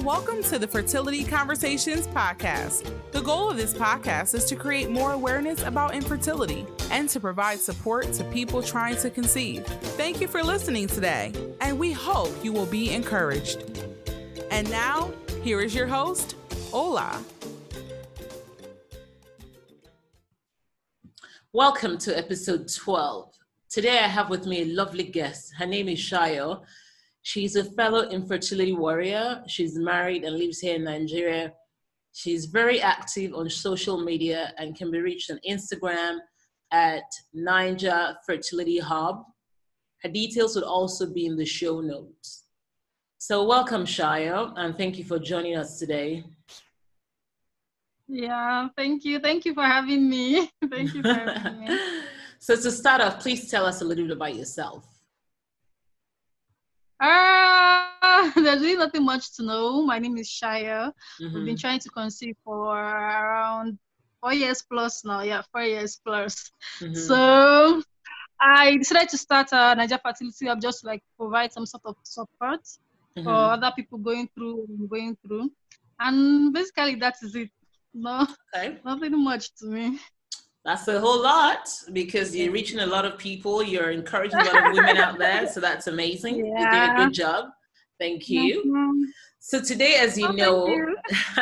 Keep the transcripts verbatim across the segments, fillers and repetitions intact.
welcome to the Fertility Conversations podcast. The goal of this podcast is to create more awareness about infertility and to provide support to people trying to conceive. Thank you for listening today, and we hope you will be encouraged. And now, here is your host, Ola. Welcome to episode twelve. Today I have with me a lovely guest. Her name is Shayo. She's a fellow infertility warrior. She's married and lives here in Nigeria. She's very active on social media and can be reached on Instagram at Ninja Fertility Hub. Her details would also be in the show notes. So welcome, Shayo, and thank you for joining us today. Yeah, thank you. Thank you for having me. Thank you for having me. So to start off, please tell us a little bit about yourself. Uh, there's really nothing much to know. My name is Shaya. Mm-hmm. We've been trying to conceive for around four years plus now. Yeah, four years plus. Mm-hmm. So I decided to start a Niger Fertility Hub just to like provide some sort of support mm-hmm. for other people going through going through. And basically that is it. No, okay. Nothing much to me. That's a whole lot because you're reaching a lot of people. You're encouraging a lot of women out there. So that's amazing. Yeah. You did a good job. Thank you. Mm-hmm. So today, as you oh, know, you.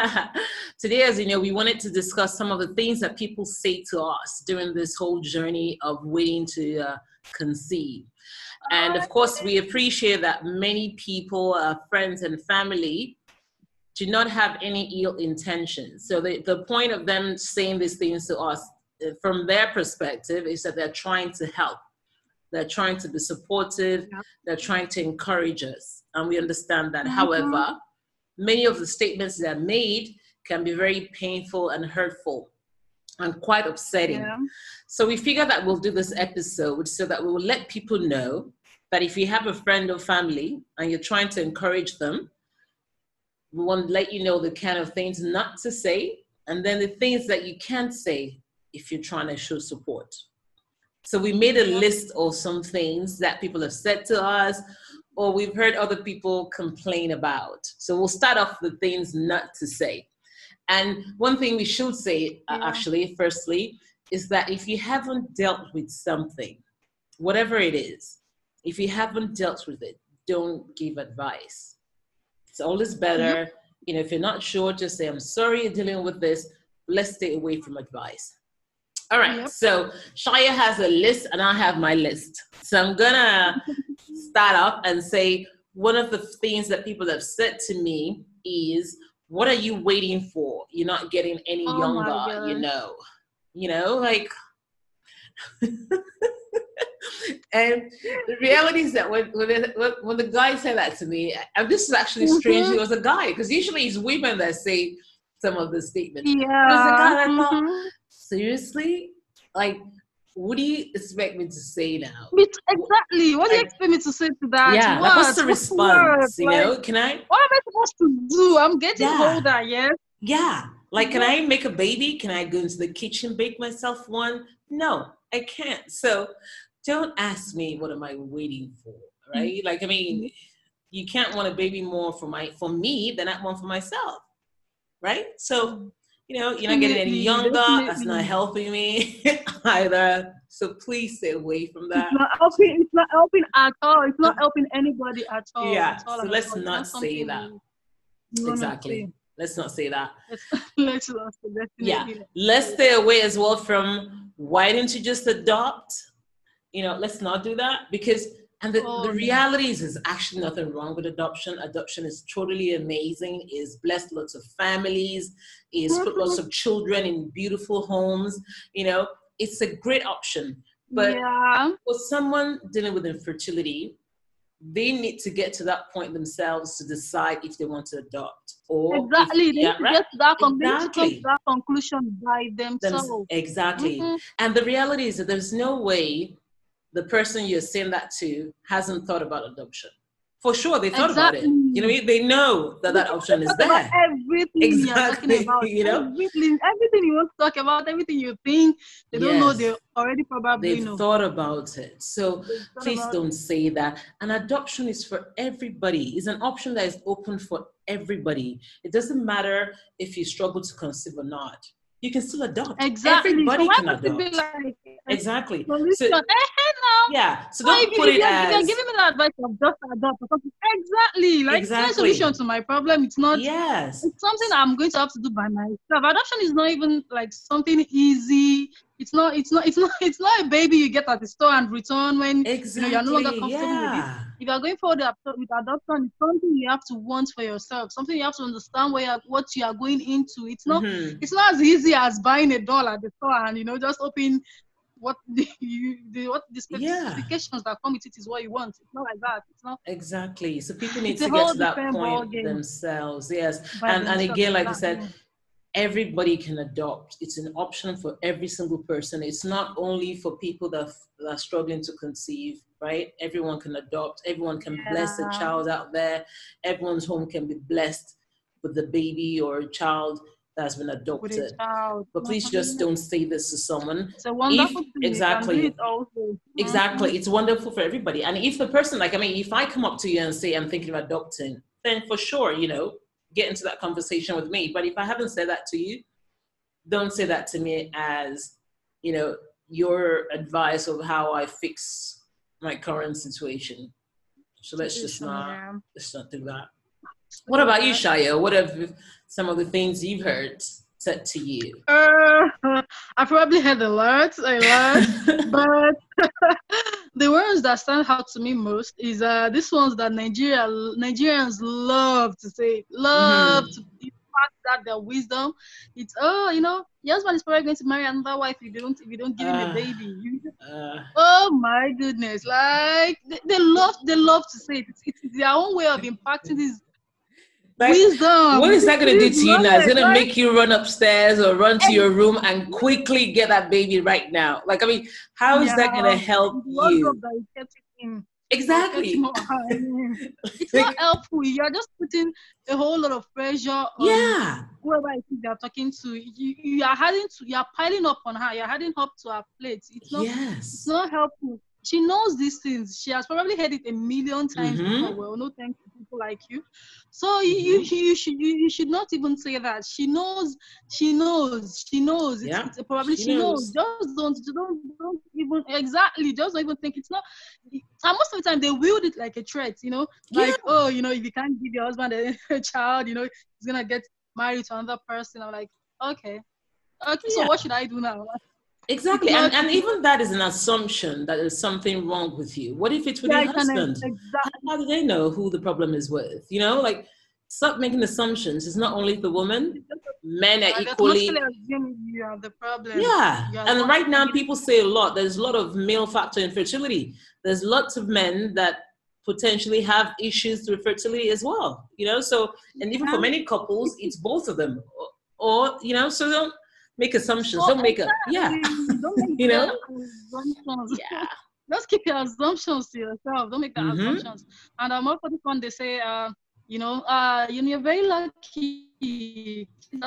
today, as you know, we wanted to discuss some of the things that people say to us during this whole journey of waiting to uh, conceive. And of course, we appreciate that many people, uh, friends and family, do not have any ill intentions. So the, the point of them saying these things to us from their perspective is that they're trying to help. They're trying to be supportive. Yep. They're trying to encourage us. And we understand that. Mm-hmm. However, many of the statements that are made can be very painful and hurtful and quite upsetting. Yeah. So we figure that we'll do this episode so that we will let people know that if you have a friend or family and you're trying to encourage them, we want to let you know the kind of things not to say and then the things that you can't say if you're trying to show support. So we made a list of some things that people have said to us or we've heard other people complain about. So we'll start off with things not to say. And one thing we should say, uh, yeah. actually, firstly, is that if you haven't dealt with something, whatever it is, if you haven't dealt with it, don't give advice. It's always better, mm-hmm. you know, if you're not sure, just say, I'm sorry you're dealing with this. Let's stay away from advice. All right, yep. So Shaya has a list and I have my list. So I'm gonna start off and say one of the things that people have said to me is, what are you waiting for? You're not getting any oh younger, you know. You know, like and the reality is that when when, it, when the guy said that to me, and this is actually strange, mm-hmm. it was a guy, because usually it's women that say some of the statements. Yeah. It was a guy that thought, mm-hmm. seriously? Like, what do you expect me to say now? Exactly. What do you expect me to say to that? Yeah, like, what's the response? You know, can I? What am I supposed to do? I'm getting yeah. older, yes? Yeah. Like, can I make a baby? Can I go into the kitchen, bake myself one? No, I can't. So don't ask me, what am I waiting for, right? Mm-hmm. Like, I mean, you can't want a baby more for my for me than I want for myself, right? So, you know, you're not getting any younger. That's not helping me either. So please stay away from that. It's not helping. It's not helping at all. It's not helping anybody at all. Yeah. All so let's not say that. Exactly. Say. Let's not say that. Let's not say that. Yeah. Let's stay away as well from, why didn't you just adopt? You know, let's not do that, because And the, oh, the reality is, there's actually nothing wrong with adoption. Adoption is totally amazing, is blessed lots of families, is put lots of children in beautiful homes. You know, it's a great option. But yeah. for someone dealing with infertility, they need to get to that point themselves to decide if they want to adopt. Or exactly, if, they yeah, need to right? get to that, con- exactly. to that conclusion by themselves. Them, exactly. Mm-hmm. And the reality is that there's no way the person you're saying that to hasn't thought about adoption. For sure, they thought exactly. about it. You know, they know that that option is there. Everything exactly. you're talking about, you know, everything, everything you want to talk about, everything you think, they don't yes. know. They already probably They've know. thought about it. So please don't it. say that. An adoption is for everybody. It's an option that is open for everybody. It doesn't matter if you struggle to conceive or not. You can still adopt. Exactly. Everybody so can adopt. Like, exactly. So, so, now. Yeah. So no, don't if, put if it you're, as. If you're giving me the advice of just adopt or something. Exactly. Like exactly. It's not a solution to my problem. It's not. Yes. It's something I'm going to have to do by myself. Adoption is not even like something easy. It's not. It's not. It's not. It's not a baby you get at the store and return when exactly. you know you're no longer comfortable yeah. with it. If you're going forward with adoption, it's something you have to want for yourself. Something you have to understand where you're, what you are going into. It's not. Mm-hmm. It's not as easy as buying a doll at the store and you know just open what the, you, the what the specifications yeah. that come with it is what you want. It's not like that. It's not exactly. So people need to get to that point themselves. Yes, and and again, like I said. Everybody can adopt. It's an option for every single person. It's not only for people that, that are struggling to conceive, right? Everyone can adopt. Everyone can yeah. bless a child out there. Everyone's home can be blessed with the baby or a child that's been adopted. But please just don't say this to someone. It's a wonderful if, exactly. It also. Exactly. It's wonderful for everybody. And if the person, like, I mean, if I come up to you and say, I'm thinking of adopting, then for sure, you know, get into that conversation with me. But if I haven't said that to you, don't say that to me as, you know, your advice of how I fix my current situation. So let's just not, yeah. let's not do that. What about you, Shaya? What have some of the things you've heard said to you? Uh, I probably heard a lot, a lot, but the words that stand out to me most is uh, these ones that Nigeria Nigerians love to say, love mm-hmm. to impact that their wisdom. It's oh, you know, your husband is probably going to marry another wife if you don't if you don't give uh, him a baby. You, uh, oh my goodness! Like they, they love they love to say it. It's, it's their own way of impacting this. Like, wisdom. What is that going to do to you now? It's going to make you run upstairs or run to your room and quickly get that baby right now. Like, I mean, how is yeah, that going to help you? Exactly. It's not helpful. You're just putting a whole lot of pressure on yeah. whoever it is you're talking to. You, you are adding to, you're piling up on her. You're adding up to her plate. It's not, yes. it's not helpful. She knows these things. She has probably heard it a million times mm-hmm. before. Well, no thanks to people like you. So mm-hmm. you, you, you should you, you should not even say that. She knows. She knows. She knows. It's, yeah. it's a probably she, she knows. knows. Just don't don't don't even exactly. Just don't even think it's not. And most of the time they wield it like a threat. You know, like yeah. oh, you know, if you can't give your husband a, a child, you know, he's gonna get married to another person. I'm like, okay, okay. Yeah. So what should I do now? Exactly, and, and even that is an assumption that there's something wrong with you. What if it's with yeah, your husband? Exactly. How do they know who the problem is with? You know, like, stop making assumptions. It's not only the woman. Men are equally... You have the problem. Yeah, and right now people say a lot. There's a lot of male factor infertility. There's lots of men that potentially have issues with fertility as well. You know, so, and even for many couples, it's both of them. Or, or you know, so don't... make assumptions. Don't make a yeah. Don't make you know. Assumptions. Yeah. Just keep your assumptions to yourself. Don't make the mm-hmm. assumptions. And I'm um, for this one. They say, uh, you know, uh, you're very lucky.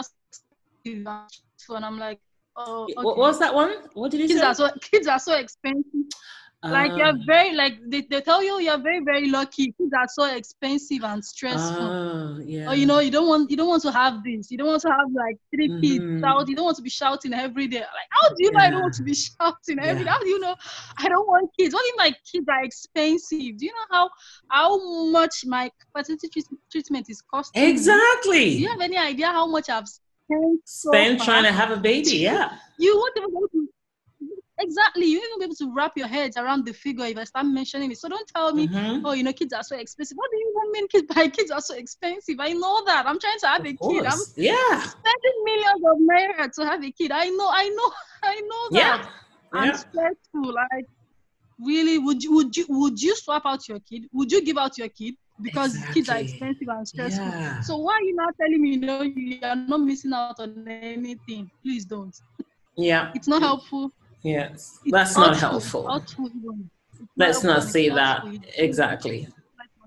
So, and I'm like, oh. Okay. What was that one? What did you kids say? Are so, kids are so expensive. Like uh, you're very like they, they tell you you're very very lucky. Kids are so expensive and stressful. Uh, yeah. Or you know you don't want you don't want to have this. You don't want to have like three mm-hmm. kids out. You don't want to be shouting every day. Like how do you know yeah. I don't want to be shouting every yeah. day? How do you know I don't want kids? What if my kids are expensive? Do you know how how much my fertility treatment is costing? Exactly. Do you have any idea how much I've spent? Spent so trying to have a baby. Yeah. You won't even be able to. Exactly, you even be able to wrap your heads around the figure if I start mentioning it. So don't tell me, mm-hmm. oh, you know, kids are so expensive. What do you even mean kids by kids are so expensive? I know that. I'm trying to have of a course. kid. I'm yeah. spending millions of naira to have a kid. I know, I know, I know that. Yeah. I'm yeah. stressful. Like, really, would you would you would you swap out your kid? Would you give out your kid? Because exactly. kids are expensive and stressful. Yeah. So why are you not telling me, you know, you are not missing out on anything? Please don't. Yeah. It's not helpful. Yes, that's it's not helpful. Helpful. Let's not say that. Exactly.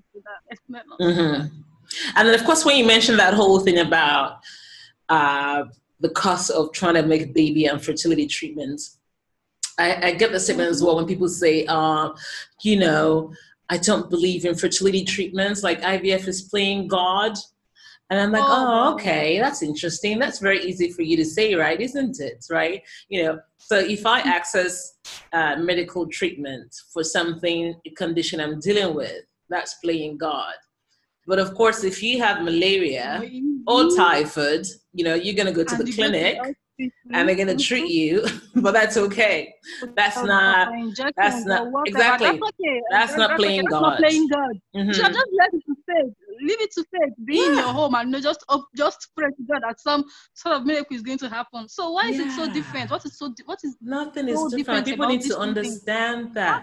Definitely not. Mm-hmm. And then, of course, when you mentioned that whole thing about uh, the cost of trying to make baby and fertility treatments, I, I get the statement as well when people say, uh, you know, I don't believe in fertility treatments, like I V F is playing God. And I'm like, oh, oh, okay, that's interesting. That's very easy for you to say, right? Isn't it? Right? You know, so if I access uh, medical treatment for something, a condition I'm dealing with, that's playing God. But of course, if you have malaria or typhoid, you know, you're going to go to the clinic and they're going to treat you, but that's okay. That's not, that's not, exactly, that's not playing God. That's not playing God. You should just let it to faith. Leave it to faith. Be in your home and just up, just pray to God that some sort of miracle is going to happen. So why is it so different? What is so, what is Nothing is different. People need to understand that.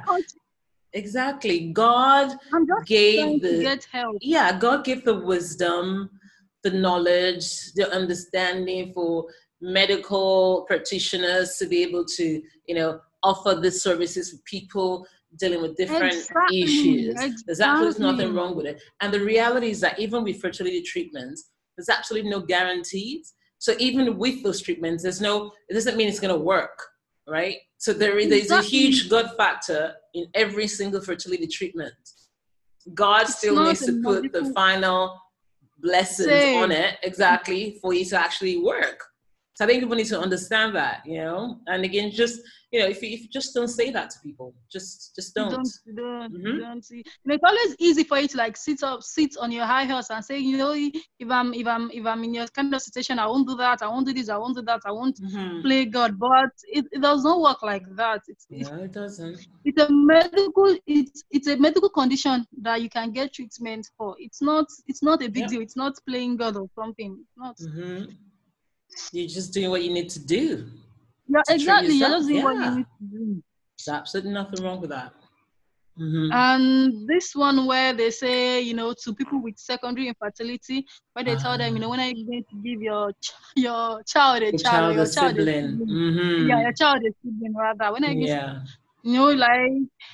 Exactly. God gave the get help. Yeah, God gave the wisdom, the knowledge, the understanding for medical practitioners to be able to, you know, offer these services for people dealing with different exactly, issues. Exactly. There's absolutely nothing wrong with it. And the reality is that even with fertility treatments, there's absolutely no guarantees. So even with those treatments, there's no, it doesn't mean it's going to work, right? So there is exactly. there's a huge God factor in every single fertility treatment. God it's still needs to put the final blessings Say. on it, exactly, for it to actually work. So I think people need to understand that, you know. And again, just you know, if you, if you just don't say that to people, just just don't. Don't don't, mm-hmm. don't see. And it's always easy for you to like sit up, sit on your high horse and say, you know, if I'm if I'm if I'm in your kind of situation, I won't do that. I won't do this. I won't do that. I won't mm-hmm. play God. But it, it does not work like that. It's, no, it doesn't. It's a medical. It's it's a medical condition that you can get treatment for. It's not. It's not a big yep. deal. It's not playing God or something. It's not. Mm-hmm. You're just doing what you need to do. Yeah, exactly. You're just doing yeah. what you need to do. There's absolutely nothing wrong with that. Mm-hmm. And this one where they say, you know, to people with secondary infertility, where they uh, tell them, you know, when are you going to give your ch- your child a your child, child your a child sibling? a sibling. Mm-hmm. Yeah, your child a sibling rather. When are you yeah. going to, you know, like,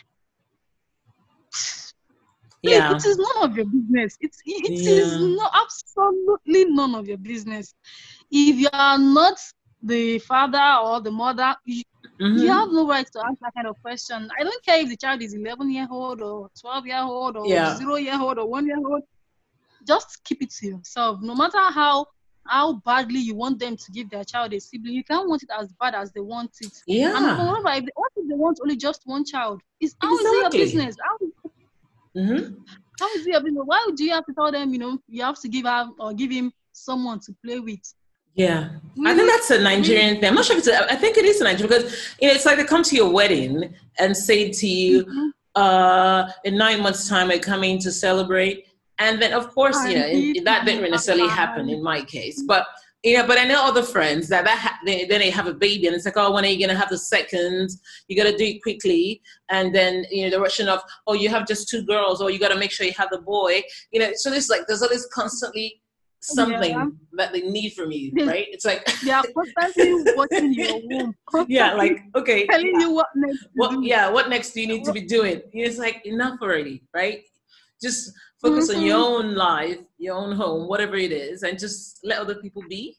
yeah, it is none of your business. It's it yeah. is no, absolutely none of your business. If you are not the father or the mother, you, mm-hmm. you have no right to ask that kind of question. I don't care if the child is eleven year old or twelve year old or yeah. zero year old or one year old. Just keep it to yourself. No matter how how badly you want them to give their child a sibling, you can't want it as bad as they want it. Yeah. And moreover, if they, what if they want only just one child? Is how exactly. is it your business? How is, mm-hmm. how is it your business? Why do you have to tell them, you know, you have to give her or give him someone to play with? Yeah, I think that's a Nigerian thing. I'm not sure if it's a, I think it is a Nigerian because you know it's like they come to your wedding and say to you, mm-hmm. uh, in nine months' time we're coming to celebrate, and then of course you know in, that didn't necessarily happen in my case, but you know, but I know other friends that that ha- they, then they have a baby and it's like, oh, when are you gonna have the second? You gotta do it quickly, and then you know the rushing of, oh, you have just two girls, or you gotta make sure you have the boy, you know. So there's like there's always constantly something yeah. that they need from you, right? It's like they are constantly watching your womb. Yeah, like okay, telling yeah. you what next. What yeah, what next do you need to be doing? It's like enough already, right? Just focus mm-hmm. on your own life, your own home, whatever it is, and just let other people be.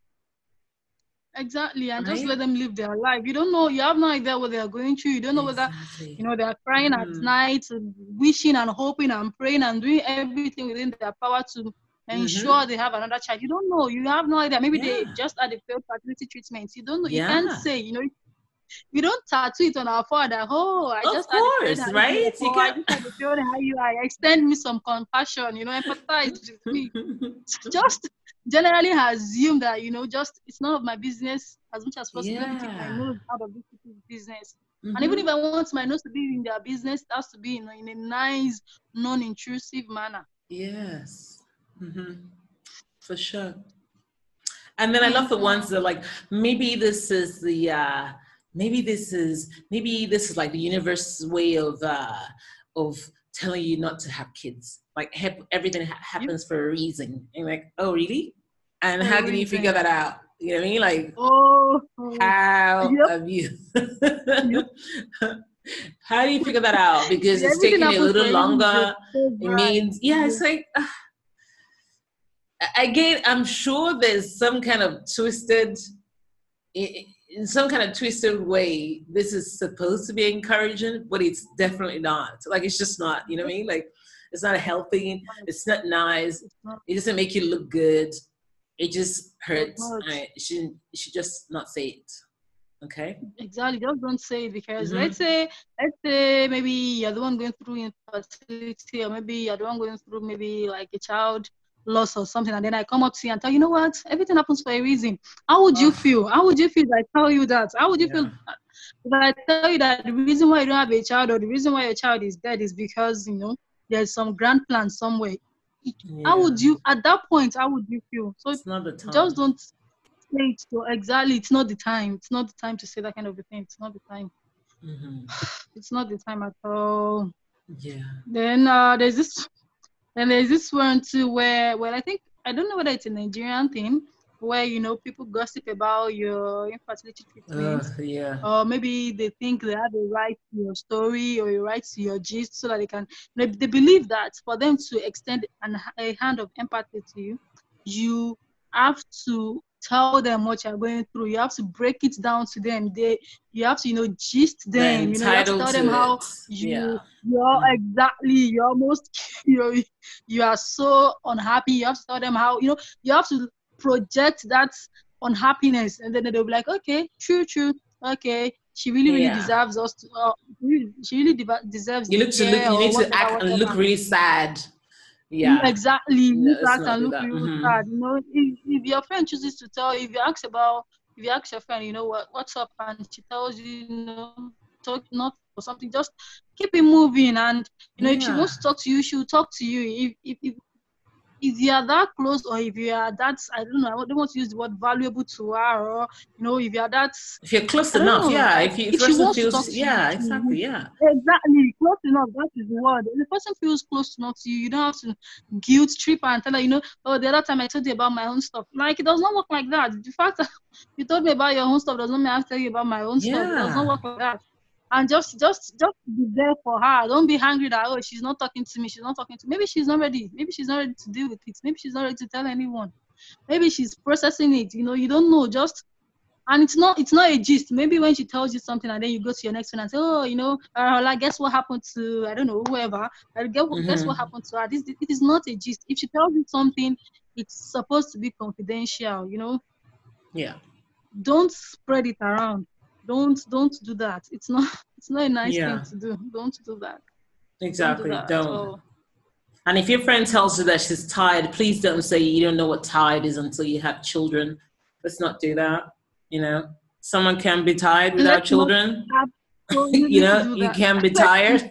Exactly, and right? just let them live their life. You don't know, you have no idea what they are going through. You don't know exactly. whether, you know, they are crying mm. at night, wishing and hoping and praying and doing everything within their power to ensure mm-hmm. they have another child. You don't know. You have no idea. Maybe yeah. they just had a failed fertility treatment. You don't know. You yeah. can't say, you know, we don't tattoo it on our forehead. Oh, I of just course, had a right? You oh, I just had a failed I U I. Extend me some compassion, you know, empathize with me. Just generally assume that, you know, just it's none of my business as much as possible. Yeah. Let me take my nose out of this people's business. Mm-hmm. And even if I want my nose to be in their business, it has to be in, in a nice, non-intrusive manner. Yes. Mm-hmm. For sure. And then I love the ones that like, maybe this is the, uh, maybe this is, maybe this is like the universe's way of, uh, of telling you not to have kids. Like he- everything ha- happens yep. for a reason. And you're like, oh, really? And for how did you figure that out? You know what I mean? Like, oh, how yep. have you? Yep. How do you figure that out? Because it's taking a little longer. So it means, yeah, it's like, uh, again, I'm sure there's some kind of twisted, in some kind of twisted way, this is supposed to be encouraging, but it's definitely not. Like, it's just not, you know what I mean? Like, it's not healthy. It's not nice. It doesn't make you look good. It just hurts. Right? You should, you should just not say it. Okay. Exactly. Just don't say it, because mm-hmm. let's say, let's say maybe you're the one going through infertility, or maybe you're the one going through maybe like a child loss or something, and then I come up to you and tell you, you know what, everything happens for a reason. How would you oh. feel? How would you feel if I tell you that? How would you yeah. feel if I tell you that the reason why you don't have a child, or the reason why your child is dead, is because, you know, there's some grand plan somewhere? Yeah. How would you, at that point, how would you feel? So it's not the time. Just don't say it. So exactly, it's not the time. It's not the time to say that kind of a thing. It's not the time. Mm-hmm. It's not the time at all. Yeah. Then uh, there's this. And there's this one too where, well, I think, I don't know whether it's a Nigerian thing, where, you know, people gossip about your infertility treatment. Uh, yeah. Or maybe they think they have a right to your story or a right to your gist, so that they can, they, they believe that for them to extend an, a hand of empathy to you, you have to tell them what you're going through. You have to break it down to them. They, you have to, you know, gist them. You know, you have to tell them how you, yeah. you're mm. exactly, you're almost, you're, you are so unhappy. You have to tell them how, you know, you have to project that unhappiness, and then they'll be like, okay, true, true, okay, she really, really yeah. deserves us to. Uh, she really de- deserves. You look to look. You need to act whatever. and look really sad. Yeah, exactly. You act and look really mm-hmm. sad. You know, if, if your friend chooses to tell, if you ask about, if you ask your friend, you know what, what's up, and she tells you, you know, talk not or something, just keep it moving. And you know, yeah. if she wants to talk to you, she'll talk to you. If if if if you are that close, or if you are that, I don't know, I don't want to use the word valuable to her, or you know, if you are that, if you're close enough, know, yeah. If, you, if, if the person feels, yeah, you, exactly, yeah, exactly, close enough. That is the word. If the person feels close enough to you, you don't have to guilt trip her and tell her, you know, oh, the other time I told you about my own stuff. Like, it does not work like that. The fact that you told me about your own stuff does not mean I have to tell you about my own yeah. stuff. It does not work like that. And just, just, just be there for her. Don't be angry that, oh, she's not talking to me. She's not talking to me. Maybe she's not ready. Maybe she's not ready to deal with it. Maybe she's not ready to tell anyone. Maybe she's processing it. You know, you don't know. Just, and it's not, it's not a gist. Maybe when she tells you something, and then you go to your next one and say, oh, you know, uh, like, guess what happened to, I don't know, whoever. Uh, guess, mm-hmm. guess what happened to her. This, it is not a gist. If she tells you something, it's supposed to be confidential. You know. Yeah. Don't spread it around. Don't don't do that. It's not it's not a nice yeah. thing to do. Don't do that. Exactly. Don't. Do that don't. And if your friend tells you that she's tired, please don't say you don't know what tired is until you have children. Let's not do that. You know, someone can be tired without Let's children. you know, you can be tired.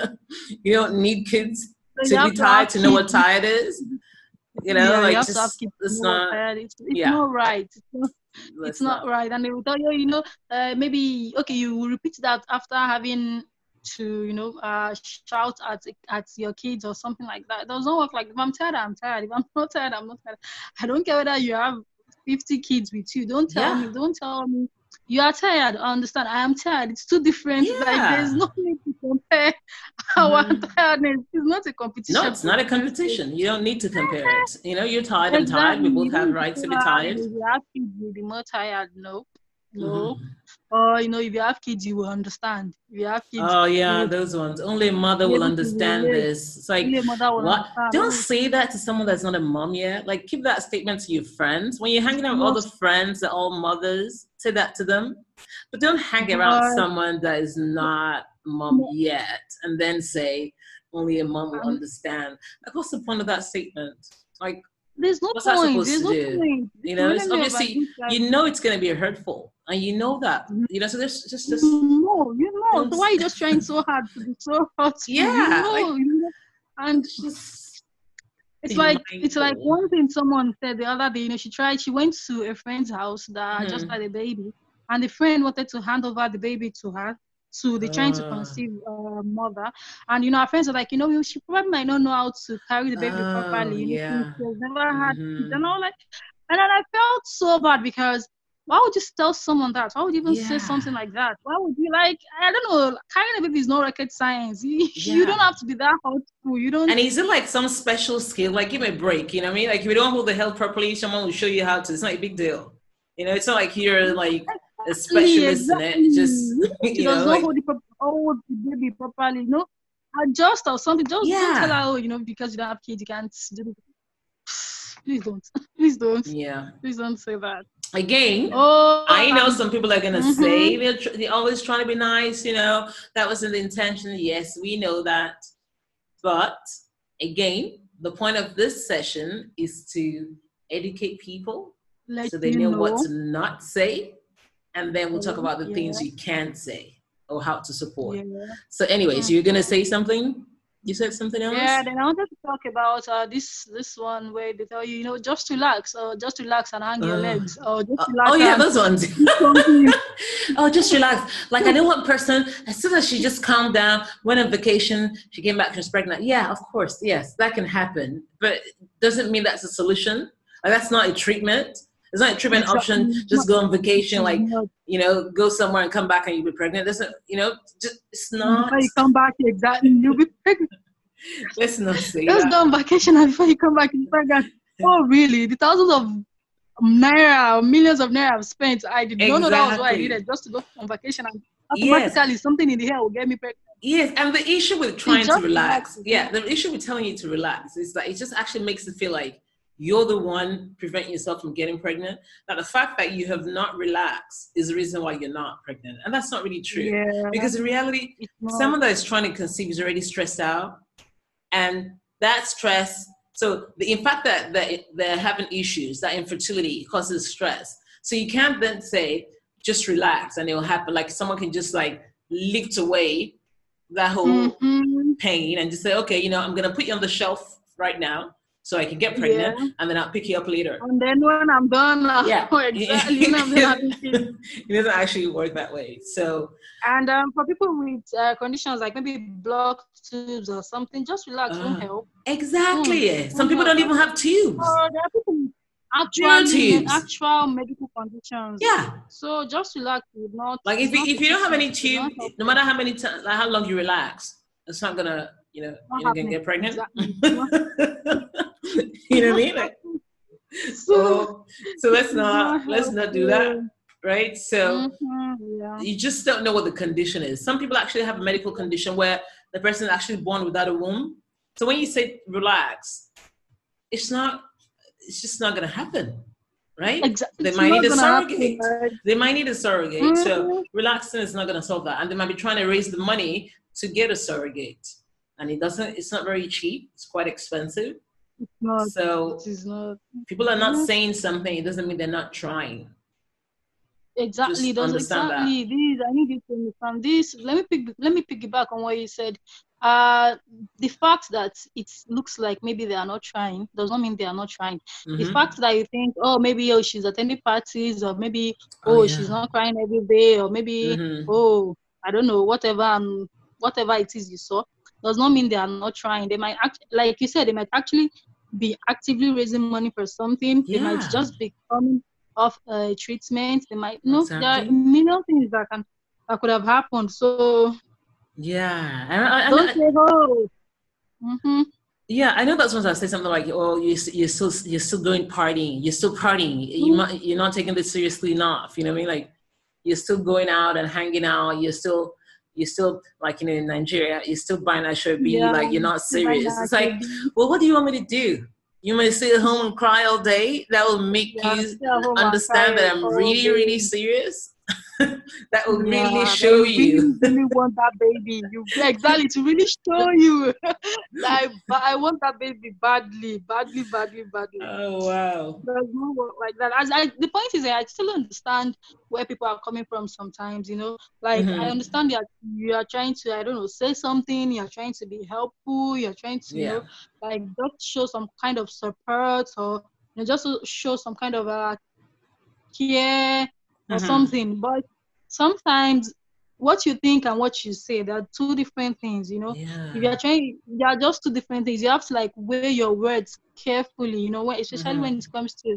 You don't need kids so to be tired to, to know what tired is. You know, yeah, like you just it's not. It's, it's yeah. not right. It's not, it's not, not right. And they will tell you, you know, uh, maybe okay, you will repeat that after having to, you know, uh, shout at at your kids or something like that. It doesn't work like, if I'm tired, I'm tired. If I'm not tired, I'm not tired. I don't care whether you have fifty kids with you. Don't tell yeah. me. Don't tell me you are tired. I understand. I am tired. It's two different. Yeah. Like, there's no way to compare our mm-hmm. tiredness. It's not a competition. No, it's not a competition. You don't need to compare it. You know, you're tired. I'm exactly. tired. We both have rights to be tired. If you have kids, you'll be more tired. No, no. Mm-hmm. Or, you know, if you have kids, you will understand. If you have kids. Oh yeah, those ones. Only a mother will understand this. It's like, what? Understand. Don't say that to someone that's not a mom yet. Like, keep that statement to your friends. When you're hanging out with all the friends that are all mothers, say that to them. But don't hang around uh, someone that is not mom yet and then say only a mom will understand. Like, what's the point of that statement? Like, there's no what's point. that supposed There's to no do? Point. You know, it's obviously, you know it's going to be hurtful. And you know that. You know, so there's just... just no, you know. So why are you just trying so hard to be so hard? Yeah. You know, like, you know? And just... It's like mindful. It's like one thing someone said the other day, you know, she tried, she went to a friend's house that hmm. just had a baby. And the friend wanted to hand over the baby to her. So they're trying uh, to conceive a uh, mother. And, you know, our friends are like, you know, she probably might not know how to carry the baby oh, properly. Yeah. She's never had mm-hmm. kids and all that. And then I felt so bad because why would you tell someone that? Why would you even yeah. say something like that? Why would you, like, I don't know, carrying a baby is no rocket science. You, yeah. you don't have to be that hurtful. You don't. And is it like some special skill? Like, give me a break, you know what I mean? Like, if you don't hold the health properly, someone will show you how to. It's not a big deal. You know, it's not like you're like a specialist exactly. in it. Just, you know, does not like, hold, the, hold the baby properly, you know? Adjust or something. Just yeah. don't tell her, oh, you know, because you don't have kids, you can't do it. Please don't. Please don't. Yeah. Please don't say that. Again, oh, I know um, some people are going to mm-hmm. say they're, tr- they're always trying to be nice, you know, that wasn't the intention. Yes, we know that. But again, the point of this session is to educate people Let so they know, know what to not say. And then we'll talk about the yeah. things you can say or how to support. Yeah. So anyways, you're going to say something? You said something else? Yeah, then I wanted to talk about uh, this this one where they tell you, you know, just relax, or just relax and hang uh, your legs, or just relax. Oh, yeah, those ones. Oh, just relax. Like, I know one person, as soon as she just calmed down, went on vacation, she came back, she was pregnant. Yeah, of course, yes, that can happen. But doesn't mean that's a solution. Like, that's not a treatment. It's not a treatment exactly. option. Just go on vacation, like, you know, go somewhere and come back and you'll be pregnant. Doesn't, you know, just, it's not. Before you come back, exactly, you'll be pregnant. Let's not say Just that. go on vacation and before you come back, you're pregnant. Oh, really? The thousands of naira, millions of naira I've spent, I did exactly. not know that was what I needed, just to go on vacation and automatically yes. something in the hair will get me pregnant. Yes, and the issue with trying to relax, yeah, the issue with telling you to relax is that it just actually makes it feel like you're the one preventing yourself from getting pregnant. Now, the fact that you have not relaxed is the reason why you're not pregnant. And that's not really true. Yeah. Because in reality, someone that is trying to conceive is already stressed out. And that stress, so the in fact that, that they're having issues, that infertility causes stress. So you can't then say, just relax and it'll happen. Like someone can just like lift away that whole mm-hmm. pain and just say, okay, you know, I'm going to put you on the shelf right now, so I can get pregnant, yeah. and then I'll pick you up later. And then when I'm done, I'll yeah, exactly. It doesn't actually work that way. So, and um, for people with uh, conditions like maybe blocked tubes or something, just relax, uh, won't help. Exactly. Mm. Some people don't even have tubes. Oh, there are people with actual, tubes. actual medical conditions. Yeah. So just relax. Not like if you, not if you don't have any tube, no matter how many times, like how long you relax, it's not gonna, you know, not you're not gonna get pregnant. Exactly. You know what I mean? Like, so, so let's not let's not do that, right? So mm-hmm, yeah. you just don't know what the condition is. Some people actually have a medical condition where the person is actually born without a womb. So when you say relax, it's not. It's just not going to happen, right? Exactly. They it's might need a surrogate. Happen, right? They might need a surrogate. Mm-hmm. So relaxing is not going to solve that, and they might be trying to raise the money to get a surrogate, and it doesn't. It's not very cheap. It's quite expensive. It's not, so it is not. People are not mm-hmm. saying something. It doesn't mean they're not trying. Exactly. Does exactly. That. This I need you to understand this. Let me pick. Let me piggyback on what you said. Uh, the fact that it looks like maybe they are not trying does not mean they are not trying. Mm-hmm. The fact that you think, oh, maybe oh she's attending parties, or maybe oh, oh yeah. she's not crying every day, or maybe mm-hmm. oh I don't know whatever um, whatever it is you saw, does not mean they are not trying. They might act like you said. They might actually be actively raising money for something. Yeah. They might just be coming off a treatment. They might you know exactly. there are a million things that can that could have happened. So yeah, I, I, don't I, say oh. Mm-hmm. Yeah, I know that's when I say something like, "Oh, you you're still you're still doing partying. You're still partying. Mm-hmm. You might, you're not taking this seriously enough. You know what I mean? Like you're still going out and hanging out. You're still." You're still, like, you know, in Nigeria, you're still buying Ashwebi, yeah, like, you're not serious. It's like, well, what do you want me to do? You want me to sit at home and cry all day? That will make yeah, you understand that I'm really, really serious? That will yeah, really show you. You really want that baby. You exactly to really show you. Like, but I want that baby badly, badly, badly, badly. Oh wow! There's no work like that. As I, the point is, I still understand where people are coming from. Sometimes, you know, like mm-hmm. I understand that you are trying to, I don't know, say something. You're trying to be helpful. You're trying to, yeah. you know, like just show some kind of support, or you know, just show some kind of uh, care. Or mm-hmm. something, but sometimes what you think and what you say, there are two different things, you know. Yeah. If you're trying, there are just two different things. You have to like weigh your words carefully, you know, when, especially mm-hmm. when it comes to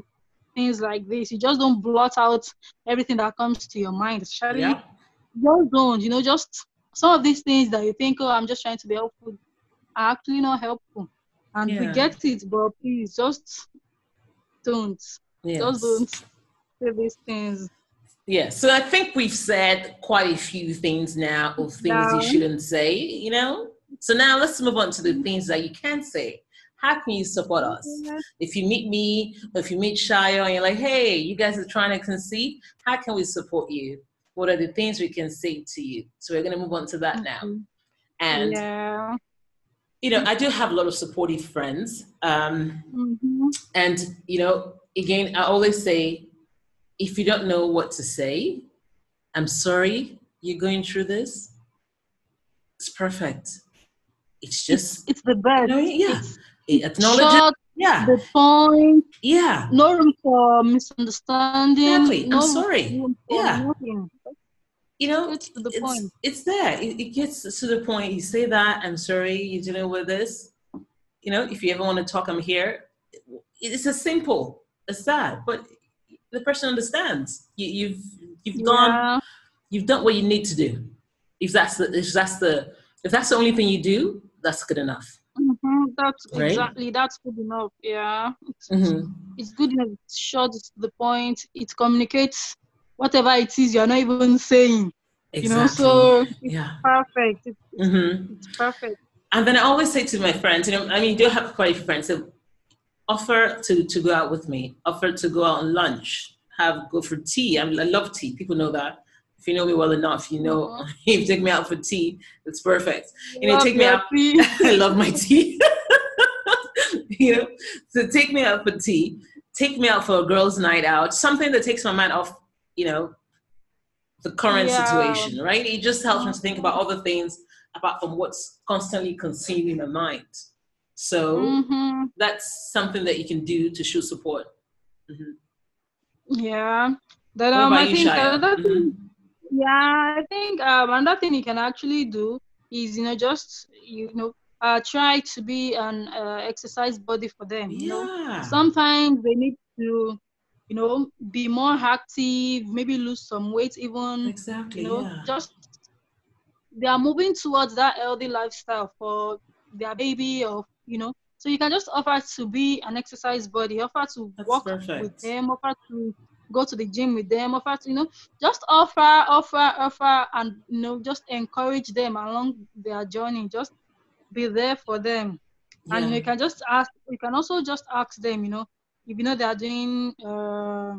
things like this. You just don't blot out everything that comes to your mind. Especially, yeah. just don't, you know, just some of these things that you think, oh, I'm just trying to be helpful, are actually not helpful. And Yeah. we get it, but please just don't. Yes. Just don't say these things. Yeah, so I think we've said quite a few things now of things Yeah. you shouldn't say, you know? So now let's move on to the things that you can say. How can you support us? If you meet me, or if you meet Shayo and you're like, hey, you guys are trying to conceive, how can we support you? What are the things we can say to you? So we're going to move on to that now. And, yeah. you know, I do have a lot of supportive friends. Um, mm-hmm. And, you know, again, I always say, if you don't know what to say, I'm sorry you're going through this. It's perfect. It's just... It's, it's the best. You know, yeah. It's, it acknowledges... short, yeah. the point. Yeah. No room for misunderstanding. Exactly. No I'm sorry. Room for yeah. nothing. You know, it's to the it's, point. It's there. It, it gets to the point. You say that, I'm sorry you're dealing with this. You know, if you ever want to talk, I'm here. It's as simple as that. But the person understands. You, you've you've yeah. gone, you've done what you need to do. If that's the if that's the if that's the only thing you do, that's good enough. Mm-hmm. That's right? exactly that's good enough. Yeah, it's, Mm-hmm. it's good enough. It's short. It's to the point. It communicates whatever it is you're not even saying. Exactly. You know, so it's yeah. perfect. It's, it's, mm-hmm. it's perfect. And then I always say to my friends, you know, I mean, you do have quite a few friends. So offer to, to go out with me, offer to go out on lunch, have go for tea. I, mean, I love tea. People know that. If you know me well enough, you know, mm-hmm. if you take me out for tea, it's perfect. You know, love take me out. Tea. I love my tea. You know, so take me out for tea. Take me out for a girls' night out. Something that takes my mind off, you know, the current yeah. situation, right? It just helps me to think about other things apart from what's constantly consuming my mind. So mm-hmm. that's something that you can do to show support. Mm-hmm. Yeah. Then what um, about I you, think Shaya? another Mm-hmm. thing, yeah, I think um, another thing you can actually do is, you know, just, you know, uh, try to be an uh, exercise body for them. You yeah. know, sometimes they need to, you know, be more active, maybe lose some weight even. Exactly, you know, yeah. just they are moving towards that healthy lifestyle for their baby, or, you know, so you can just offer to be an exercise body, offer to That's walk perfect. with them, offer to go to the gym with them, offer to, you know, just offer, offer, offer, and, you know, just encourage them along their journey. Just be there for them. Yeah. And, you know, you can just ask, you can also just ask them, you know, if you know they are doing, uh,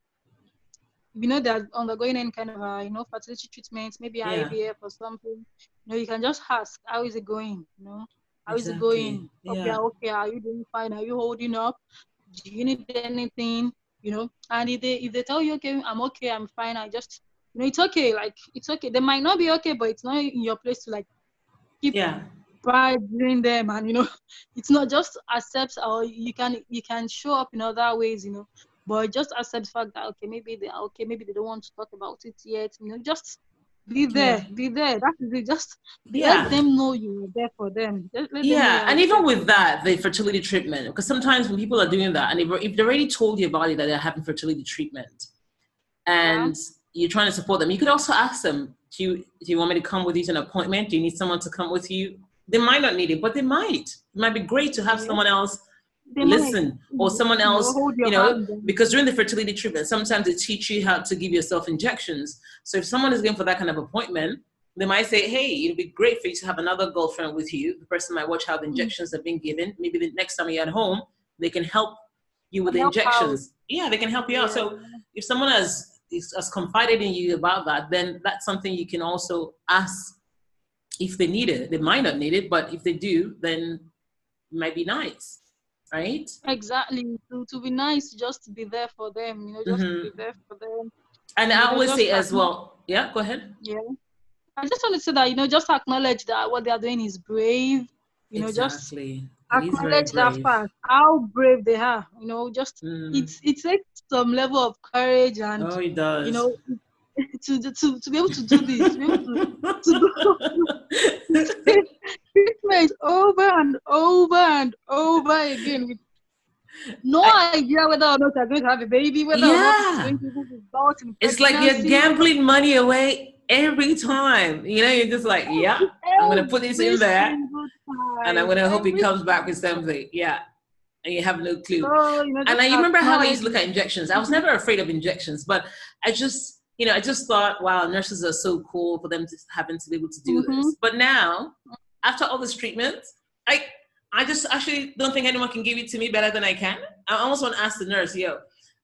if you know they're undergoing any kind of, uh, you know, fertility treatment, maybe yeah. I V F or something, you know, you can just ask, how is it going? You know, how exactly. is it going? Okay, yeah. okay, are you doing fine? Are you holding up? Do you need anything? You know, and if they if they tell you, okay, I'm okay, I'm fine, I just, you know, it's okay, like, it's okay. They might not be okay, but it's not in your place to, like, keep yeah. doing them, and, you know, it's not just accept, or you can you can show up in other ways, you know, but just accept the fact that, okay, maybe they are okay, maybe they don't want to talk about it yet, you know, just be there, yeah. be there. That is it. Just yeah. let them know you are there for them. Just let yeah, them know and even with that, the fertility treatment, because sometimes when people are doing that, and if, if they already told your body that they're having fertility treatment, and yeah. you're trying to support them, you could also ask them, do you, do you want me to come with you to an appointment? Do you need someone to come with you? They might not need it, but they might. It might be great to have yeah. someone else they listen might, or someone else, you know, because during the fertility treatment, sometimes they teach you how to give yourself injections. So if someone is going for that kind of appointment, they might say, hey, it'd be great for you to have another girlfriend with you. The person might watch how the injections are being given. Maybe the next time you're at home, they can help you with the injections. Out. Yeah, they can help you yeah. out. So if someone has, has confided in you about that, then that's something you can also ask if they need it. They might not need it, but if they do, then it might be nice. Right? Exactly. To, to be nice, just to be there for them, you know, just mm-hmm. to be there for them. And I always say as well, yeah, go ahead. Yeah. I just want to say that, you know, just acknowledge that what they are doing is brave. You know, exactly. just acknowledge that fact, how brave they are. You know, just mm. it's it takes some level of courage and, oh, it does. you know, to to to be able to do this, to be able to, to do treatment over and over and over again with no I, idea whether or not you're going to have a baby, whether yeah. or not it's going to be result in It's like you're gambling money away every time. You know, you're just like, yeah, every I'm going to put this in there, and I'm going to hope it comes back with something. Yeah. And you have no clue. Oh, you know, and I remember how I used to look at injections. I was never afraid of injections, but I just, you know, I just thought, wow, nurses are so cool for them to having to be able to do mm-hmm. this. But now, after all this treatment, I I just actually don't think anyone can give it to me better than I can. I almost want to ask the nurse, yo,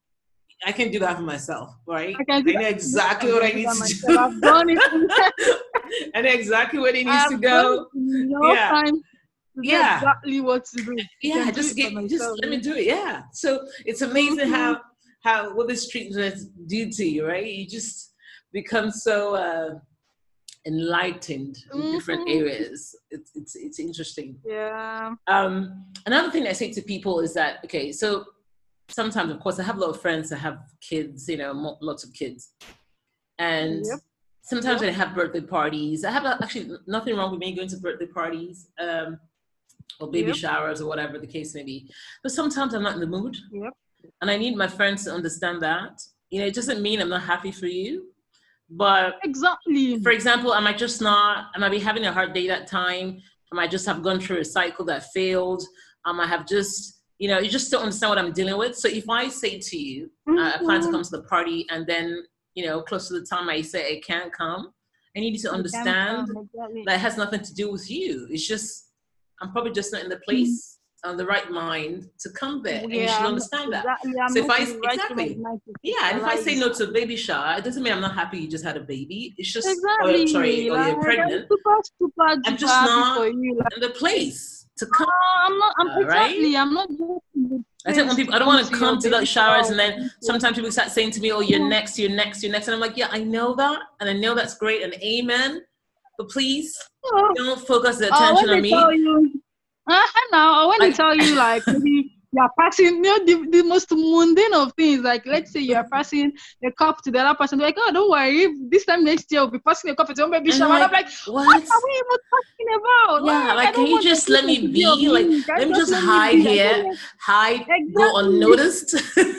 I can do that for myself, right? I, I know exactly I what I need to do. I've done it. I know exactly where it needs I've to go. No yeah. time. Yeah, exactly what to do. Yeah, just get, just let me do it. Yeah, so it's amazing mm-hmm. how how what this treatment do to you, right? You just become so uh, enlightened in mm-hmm. different areas. It's it's it's interesting. Yeah. Um, another thing I say to people is that okay, so sometimes, of course, I have a lot of friends that have kids, you know, lots of kids, and. Yep. Sometimes yep. I have birthday parties. I have a, actually nothing wrong with me going to birthday parties. Um, or baby yep. showers or whatever the case may be. But sometimes I'm not in the mood. Yep. And I need my friends to understand that. You know, it doesn't mean I'm not happy for you. But exactly. For example, I might just not, I might be having a hard day that time. I might just have gone through a cycle that failed. I might have just, you know, you just don't understand what I'm dealing with. So if I say to you, mm-hmm. uh, I plan to come to the party and then, you know, close to the time I say I can't come, I need you to understand exactly. that it has nothing to do with you. It's just, I'm probably just not in the place, on the right mind to come there. And yeah, you should understand that. Exactly, so if I, right exactly. Yeah, and if I say no to a baby shower, it doesn't mean I'm not happy you just had a baby. It's just, exactly. or, sorry, like, or you're pregnant. Super, super, I'm just not you, like, in the place to come. Uh, I'm not, I'm, exactly, right? I'm not. I don't want people, I don't want to come to those showers and then sometimes people start saying to me, oh, you're next, you're next, you're next. And I'm like, yeah, I know that. And I know that's great. And amen. But please oh. don't focus the attention oh, on me. You, uh, now, I want to tell you, like, maybe you're passing, you know, the, the most mundane of things. Like, let's say you're passing a cup to the other person. Like, oh, don't worry. This time next year, we'll be passing a cup to your baby shower. Like, I'm like, what? what are we even talking about? Yeah, like, like can you just let me be? Like, me. let me just, just hide me here, hide, exactly. go unnoticed.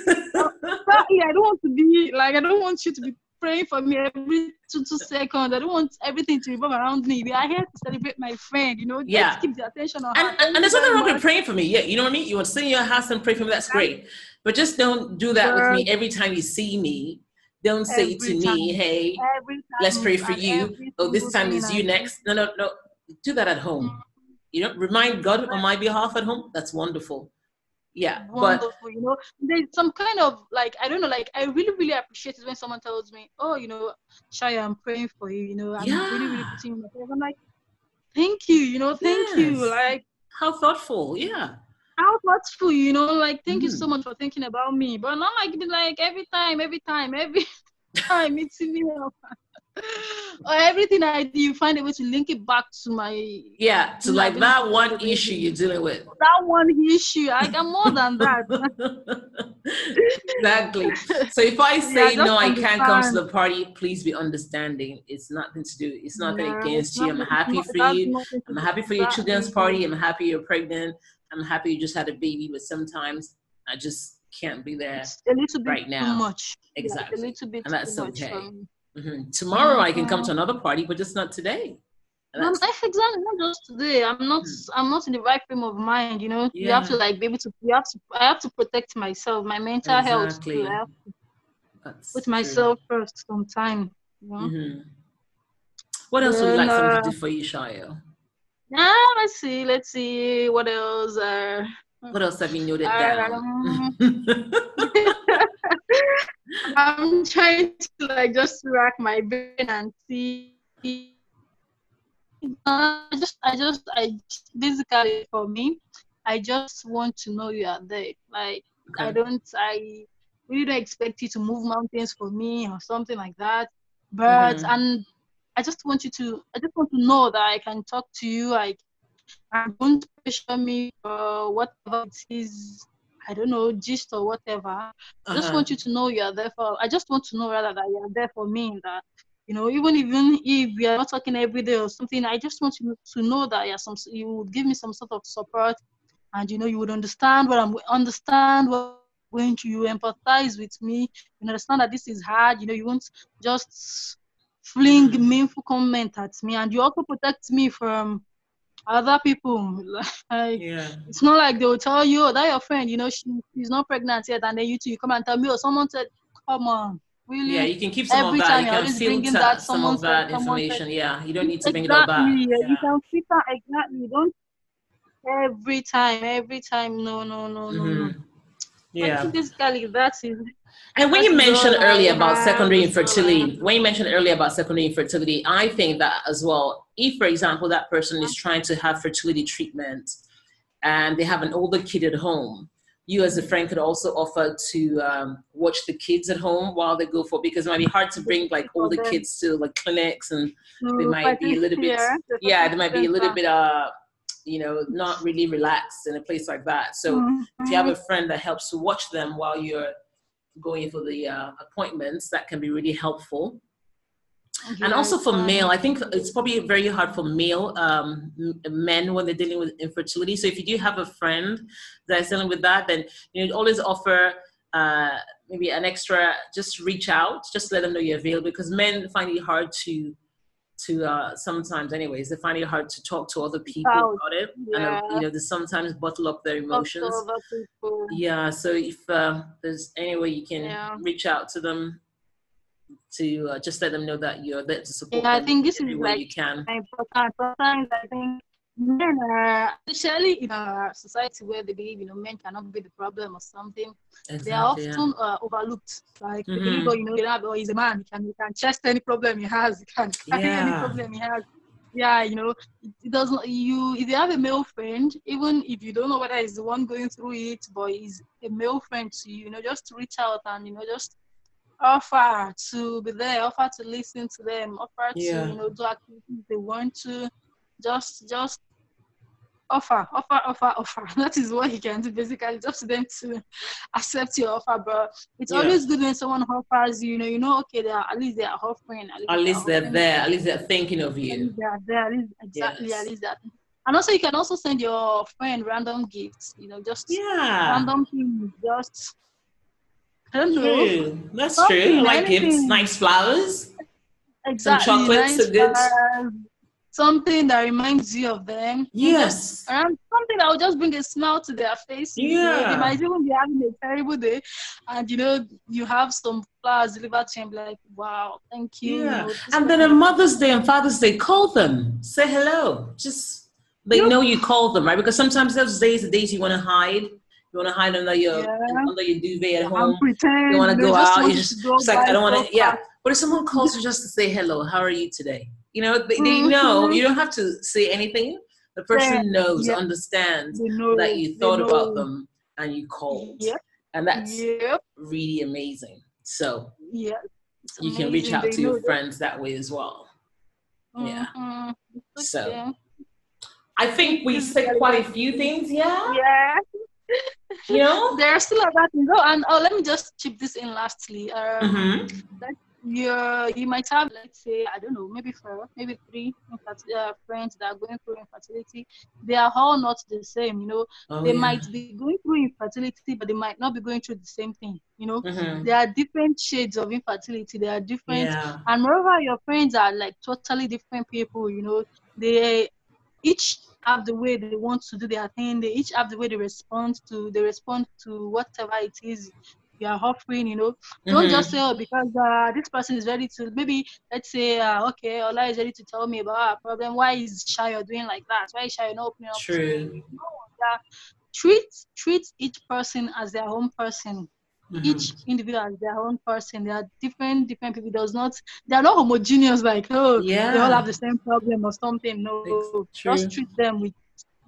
Exactly. I don't want to be, like, I don't want you to be praying for me every two two seconds. I don't want everything to revolve around me. We are here to celebrate my friend, you know. Yeah. Just keep the attention on and, her. And, and there's nothing wrong with praying for me. Yeah, you know what I mean? You want to sit in your house and pray for me. That's great. But just don't do that with me every time you see me. Don't say to time. me, hey, let's pray for you. Oh, this time is you next. No, no, no. Do that at home. Mm-hmm. You know, remind God on my behalf at home. That's wonderful. Yeah, wonderful, but you know, there's some kind of like, I don't know, like I really, really appreciate it when someone tells me, oh, you know, Shaya, I'm praying for you, you know, I'm yeah. really, really putting in my prayers. I'm like, thank you, you know, thank yes. you. Like, how thoughtful, yeah. How thoughtful, you know, like, thank mm. you so much for thinking about me. But not like, like every time, every time, every time it's me up. Or everything I do, you find a way to link it back to my yeah to like that one issue you're dealing with. That one issue, I got more than that. Exactly. So if I say yeah, no, I can't come to the party, please be understanding. It's nothing to do. It's nothing yeah, against you. I'm happy for you. I'm happy for your children's party. I'm happy you're pregnant. I'm happy you just had a baby. But sometimes I just can't be there it's a little bit right now. Too much. Exactly. Yeah, a little bit and that's too okay. Much Mm-hmm. Tomorrow mm-hmm. I can come to another party, but just not today. Um, exactly, not just today. I'm not. Mm. I'm not in the right frame of mind. You know, yeah. you have to like be able to. You have to. I have to protect myself, my mental exactly. health. Too. I have to That's put myself true. first. Sometime. You know? Mm-hmm. What else then, would you like uh, someone to do for you, Shayo? Yeah, let's see. Let's see. What else? Uh, what else have you noted um, down? I'm trying to like just rack my brain and see. Uh, I just, I just, I basically for me, I just want to know you are there. Like okay. I don't, I really don't expect you to move mountains for me or something like that. But mm-hmm. and I just want you to, I just want to know that I can talk to you. Like and don't pressure me or whatever it is. I don't know, gist or whatever. Uh-huh. I just want you to know you are there for, I just want to know rather that you are there for me. That, you know, even even if we are not talking every day or something, I just want you to know that you're some, you would give me some sort of support. and you know you would understand what I'm understand what I'm going through. You empathize with me. You understand that this is hard. You know you won't just fling meaningful comment at me, and you also protect me from other people. Like, yeah. It's not like they will tell you, oh, that your friend, you know, she, she's not pregnant yet, and then you two, you come and tell me, oh, someone said, come on, really? Yeah, you can keep some Every of that. time You you're can always filter bringing that, some someone of said, that someone said. information. Yeah, you don't need to bring it all Exactly, back. yeah. Yeah. You can filter, exactly. You don't every time, every time, no, no, no, no, no. Mm-hmm. I Yeah. think basically that is, And when that you is all mentioned I earlier about have. secondary That's all I have infertility, to when you say. mentioned earlier about secondary infertility, I think that as well, if, for example, that person is trying to have fertility treatment and they have an older kid at home, you as a friend could also offer to um, watch the kids at home while they go for, because it might be hard to bring like For older them kids to like clinics, and they to might be a fertility little bit, care, the yeah, they fertility might be a little center. bit, uh, you know, not really relaxed in a place like that. So Mm-hmm. if you have a friend that helps to watch them while you're going for the uh, appointments, that can be really helpful. Yeah, And also for um, male, I think it's probably very hard for male um, men when they're dealing with infertility. So if you do have a friend that's dealing with that, then you know, always offer uh, maybe an extra, just reach out, just let them know you're available, because men find it hard to, to uh, sometimes anyways, they find it hard to talk to other people out. about it. Yeah. And, uh, you know, they sometimes bottle up their Talk to emotions. other people. Yeah, so if uh, there's any way you can Yeah. reach out to them, to uh, just let them know that you're there to support Yeah, I them think this every is way like you can. important. Sometimes I think men are, especially in a society where they believe, you know, men cannot be the problem or something. Exactly, they are often yeah. uh, overlooked. Like mm-hmm. they believe, oh, you know, have, oh, he's a man. He can, he can chest any problem he has. He can carry Yeah. any problem he has. Yeah, you know, it, it doesn't. You, if you have a male friend, even if you don't know whether he's the one going through it, but he's a male friend to you, you know, just reach out and you know, just offer to be there, offer to listen to them, offer Yeah. to, you know, do activities they want to, just, just offer, offer, offer, offer. That is what you can do, basically. It's up to them to accept your offer. But it's Yeah. always good when someone offers you, you know, you know, okay, they are, at least they are offering. At least, At least they're, they're there. At least they're thinking of you. At least they are there. At least, exactly. Yes. At least that. And also, you can also send your friend random gifts. You know, just Yeah. random things. Just I don't true. know. That's Something, true. I like anything. gifts. Nice flowers. Exactly. Some chocolates nice are good. flowers, something that reminds you of them. Yes. Just, um, something that will just bring a smile to their faces. Yeah. You know, they might even be having a terrible day, and you know, you have some flowers delivered to them, like, wow, thank you. Yeah. You know, and then on Mother's Day and Father's Day, call them. Say hello. Just they yep. know you called them, right? Because sometimes those days, the days you want to hide. You want to hide under your yeah. under your duvet at home. Pretend, you want to you know, go out. You just it's like I don't want to. Yeah. Fast. But if someone calls you just to say hello, how are you today? You know, they, they know. You don't have to say anything. The person yeah. knows, yeah. understands know, that you thought about them and you called. Yep. And that's yep. really amazing. So yeah, you can reach out they to your friends that way as well. Yeah. Mm-hmm. So yeah. I think we said quite a few things. Yeah. Yeah. You know, there are still other things. Oh, and oh, let me just chip this in lastly. Um, mm-hmm. that you you might have, let's say, I don't know, maybe four, maybe three uh, friends that are going through infertility. They are all not the same. You know, oh, they yeah. might be going through infertility, but they might not be going through the same thing. You know, mm-hmm. there are different shades of infertility. There are different, yeah. and moreover, your friends are like totally different people. You know, they each have the way they want to do their thing. They each have the way they respond to. They respond to whatever it is you are offering. You know, mm-hmm. don't just say, oh, because uh, this person is ready to. Maybe let's say, uh, okay, Ola is ready to tell me about our problem. Why is Shayo doing like that? Why is Shayo not opening up? True. To me? No, yeah. Treat treat each person as their own person. Mm-hmm. Each individual as their own person. They are different, different people. Does not they are not homogeneous, like, oh, yeah. they all have the same problem or something. No, True. just treat them with.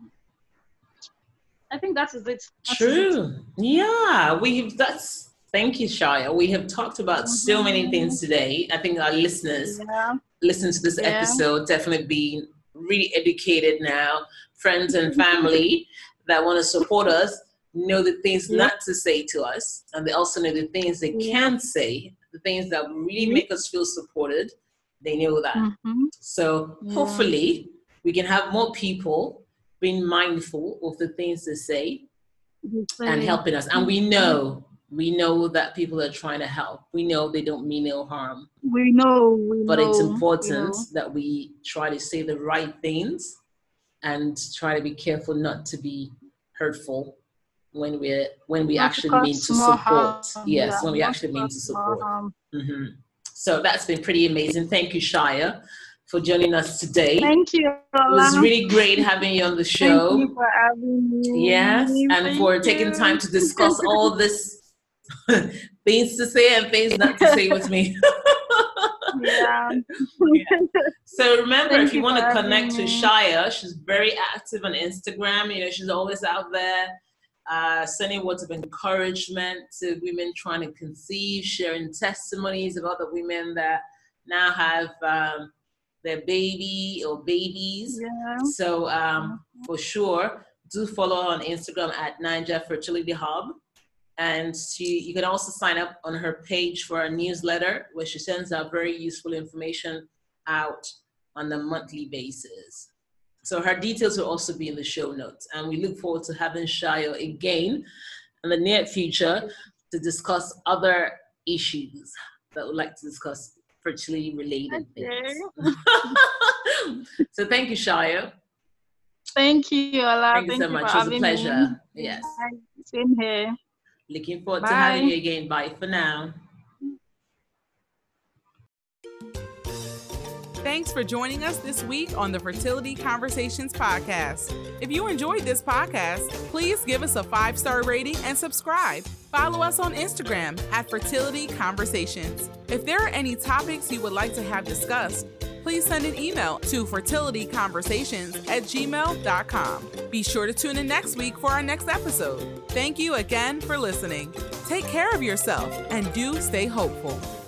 I think that is it. That True. Is it. Yeah, we've that's thank you, Shaya. We have talked about mm-hmm. so many things today. I think our listeners yeah. listen to this yeah. episode definitely being really educated now. Friends and family that want to support us know the things yeah. not to say to us, and they also know the things they yeah. can say, the things that really mm-hmm. make us feel supported. They know that. Mm-hmm. So yeah. hopefully we can have more people being mindful of the things they say and helping us. And we know, we know that people are trying to help. We know they don't mean no harm. We know, we but know, it's important you know. that we try to say the right things and try to be careful not to be hurtful when we when we Not actually to mean to cause more support. harm, Yes, yeah, when we not actually to mean to cause more support. harm. Mm-hmm. So that's been pretty amazing. Thank you, Shia, for joining us today. Thank you, It was Ola. really great having you on the show. Thank you for having me. Yes, and Thank for you. taking time to discuss all this things to say and things not to say with me. Yeah. Yeah. So remember, Thank if you, you want for to connect having with me. Shia, she's very active on Instagram. You know, she's always out there uh, sending words of encouragement to women trying to conceive, sharing testimonies of other women that now have um, their baby or babies. Yeah. So um, for sure, do follow her on Instagram at Naija Fertility Hub. And she, you can also sign up on her page for a newsletter where she sends out very useful information out on a monthly basis. So her details will also be in the show notes. And we look forward to having Shia again in the near future to discuss other issues that we'd like to discuss fertility related Okay. things. So thank you, Shia. Thank you, Ola. Thank you so you much. for It was a having pleasure. me. Yes. Same here. Looking forward Bye. to having you again. Bye for now. Thanks for joining us this week on the Fertility Conversations podcast. If you enjoyed this podcast, please give us a five-star rating and subscribe. Follow us on Instagram at Fertility Conversations. If there are any topics you would like to have discussed, please send an email to fertilityconversations at gmail dot com. Be sure to tune in next week for our next episode. Thank you again for listening. Take care of yourself and do stay hopeful.